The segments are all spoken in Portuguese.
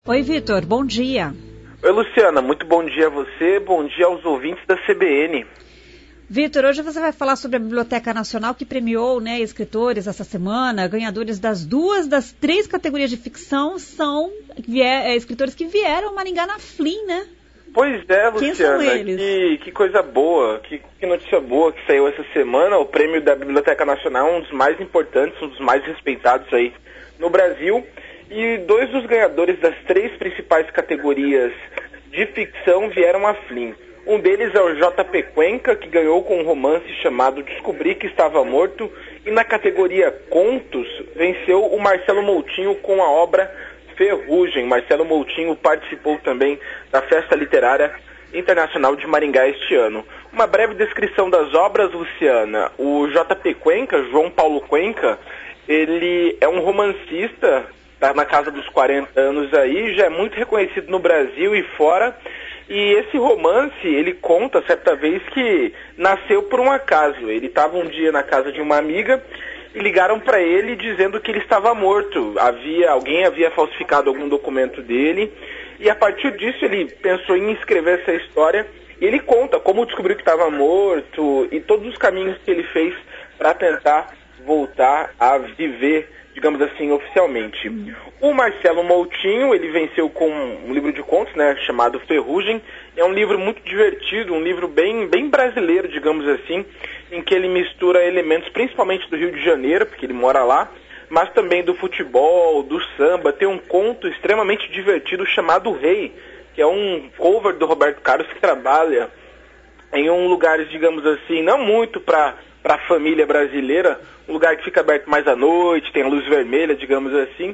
Oi, Vitor, bom dia. Oi, Luciana, muito bom dia a você, bom dia aos ouvintes da CBN. Vitor, hoje você vai falar sobre a Biblioteca Nacional que premiou, escritores essa semana. Ganhadores das 3 categorias de ficção são escritores que vieram a Maringá na Flim, né? Pois é, Luciana. Quem são eles? Que coisa boa, que notícia boa que saiu essa semana. O prêmio da Biblioteca Nacional, um dos mais importantes, um dos mais respeitados aí no Brasil. E 2 dos ganhadores das 3 principais categorias de ficção vieram à Flim. Um deles é o J.P. Cuenca, que ganhou com um romance chamado Descobri que Estava Morto. E na categoria Contos, venceu o Marcelo Moutinho com a obra Ferrugem. Marcelo Moutinho participou também da Festa Literária Internacional de Maringá este ano. Uma breve descrição das obras, Luciana. O J.P. Cuenca, João Paulo Cuenca, ele é um romancista, está na casa dos 40 anos aí, já é muito reconhecido no Brasil e fora. E esse romance, ele conta certa vez que nasceu por um acaso. Ele estava um dia na casa de uma amiga e ligaram para ele dizendo que ele estava morto. Alguém havia falsificado algum documento dele. E a partir disso ele pensou em escrever essa história. E ele conta como descobriu que estava morto e todos os caminhos que ele fez para tentar voltar a viver, digamos assim, oficialmente. O Marcelo Moutinho, ele venceu com um livro de contos, chamado Ferrugem. É um livro muito divertido, um livro bem brasileiro, digamos assim, em que ele mistura elementos principalmente do Rio de Janeiro, porque ele mora lá, mas também do futebol, do samba. Tem um conto extremamente divertido chamado Rei, que é um cover do Roberto Carlos que trabalha em um lugar, digamos assim, não muito para a família brasileira, um lugar que fica aberto mais à noite, tem a luz vermelha, digamos assim,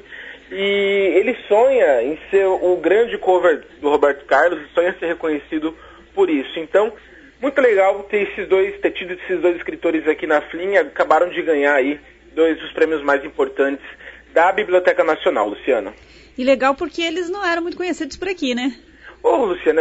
e ele sonha em ser o grande cover do Roberto Carlos, e sonha em ser reconhecido por isso. Então, muito legal ter tido esses 2 escritores aqui na Flim, acabaram de ganhar aí 2 dos prêmios mais importantes da Biblioteca Nacional, Luciana. E legal porque eles não eram muito conhecidos por aqui, né? Luciana,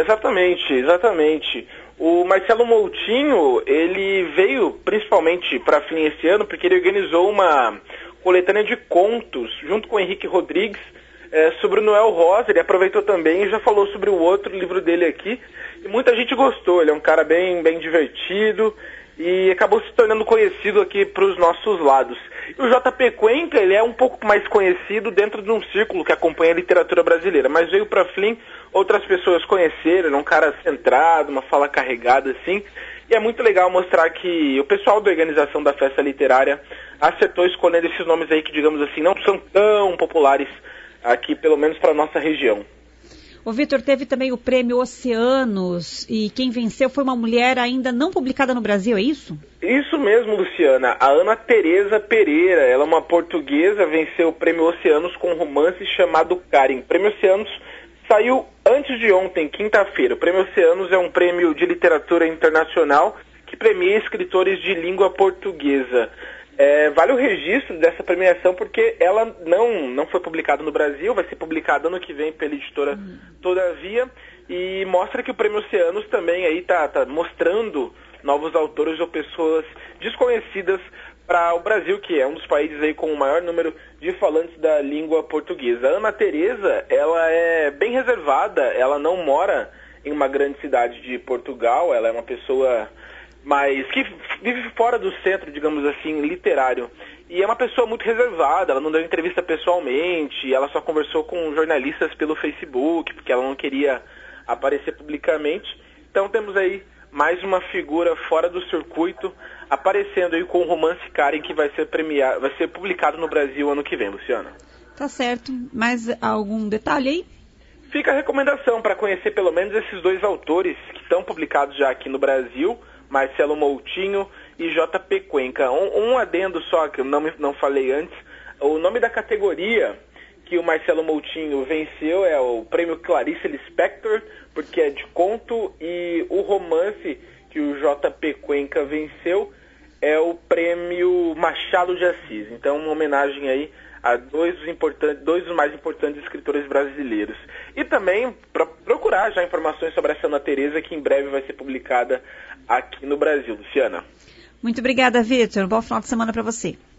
exatamente. O Marcelo Moutinho, ele veio principalmente para a Flim esse ano porque ele organizou uma coletânea de contos junto com o Henrique Rodrigues sobre o Noel Rosa. Ele aproveitou também e já falou sobre o outro livro dele aqui. E muita gente gostou, ele é um cara bem divertido e acabou se tornando conhecido aqui para os nossos lados. E o J.P. Cuenca, ele é um pouco mais conhecido dentro de um círculo que acompanha a literatura brasileira, mas veio para a Flim, outras pessoas conheceram, ele é um cara centrado, uma fala carregada assim, e é muito legal mostrar que o pessoal da organização da Festa Literária acertou escolhendo esses nomes aí que, digamos assim, não são tão populares aqui, pelo menos para a nossa região. O Vitor, teve também o prêmio Oceanos, e quem venceu foi uma mulher ainda não publicada no Brasil, é isso? Isso mesmo, Luciana. A Ana Tereza Pereira, ela é uma portuguesa, venceu o prêmio Oceanos com um romance chamado Karen. O prêmio Oceanos saiu antes de ontem, quinta-feira. O prêmio Oceanos é um prêmio de literatura internacional que premia escritores de língua portuguesa. Vale o registro dessa premiação porque ela não foi publicada no Brasil, vai ser publicada ano que vem pela editora Todavia, e mostra que o Prêmio Oceanos também aí tá mostrando novos autores ou pessoas desconhecidas para o Brasil, que é um dos países aí com o maior número de falantes da língua portuguesa. A Ana Tereza, ela é bem reservada, ela não mora em uma grande cidade de Portugal, ela é uma pessoa mas que vive fora do centro, digamos assim, literário. E é uma pessoa muito reservada, ela não deu entrevista pessoalmente, ela só conversou com jornalistas pelo Facebook, porque ela não queria aparecer publicamente. Então temos aí mais uma figura fora do circuito, aparecendo aí com o romance Karen, que vai ser publicado no Brasil ano que vem, Luciana. Tá certo. Mais algum detalhe aí? Fica a recomendação para conhecer pelo menos esses 2 autores que estão publicados já aqui no Brasil, Marcelo Moutinho e J.P. Cuenca. Um adendo só, que eu não falei antes, o nome da categoria que o Marcelo Moutinho venceu é o prêmio Clarice Lispector, porque é de conto, e o romance que o J.P. Cuenca venceu é o prêmio Machado de Assis. Então, uma homenagem aí a 2 dos mais importantes escritores brasileiros. E também procurar já informações sobre essa Ana Tereza, que em breve vai ser publicada aqui no Brasil. Luciana. Muito obrigada, Vitor. Bom final de semana para você.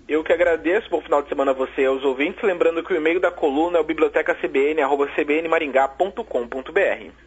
Eu que agradeço, bom final de semana a você e aos ouvintes, lembrando que o e-mail da coluna é o bibliotecacbn@cbnmaringá.com.br.